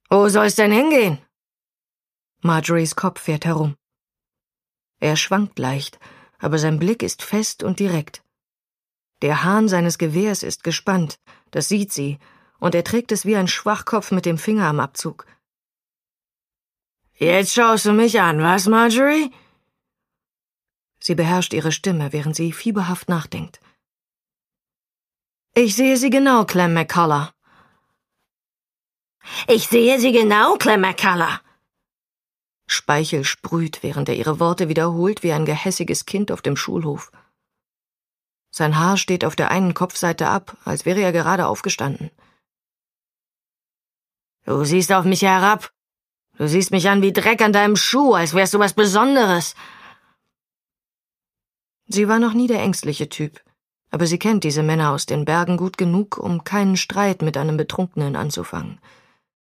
Wo soll's denn hingehen? Marjorys Kopf fährt herum. Er schwankt leicht, aber sein Blick ist fest und direkt. Der Hahn seines Gewehrs ist gespannt, das sieht sie, und er trägt es wie ein Schwachkopf mit dem Finger am Abzug. Jetzt schaust du mich an, was, Marjorie? Sie beherrscht ihre Stimme, während sie fieberhaft nachdenkt. Ich sehe Sie genau, Clem McCullough. Ich sehe Sie genau, Clem McCullough. Speichel sprüht, während er ihre Worte wiederholt wie ein gehässiges Kind auf dem Schulhof. Sein Haar steht auf der einen Kopfseite ab, als wäre er gerade aufgestanden. Du siehst auf mich herab. Du siehst mich an wie Dreck an deinem Schuh, als wärst du was Besonderes. Sie war noch nie der ängstliche Typ, aber sie kennt diese Männer aus den Bergen gut genug, um keinen Streit mit einem Betrunkenen anzufangen.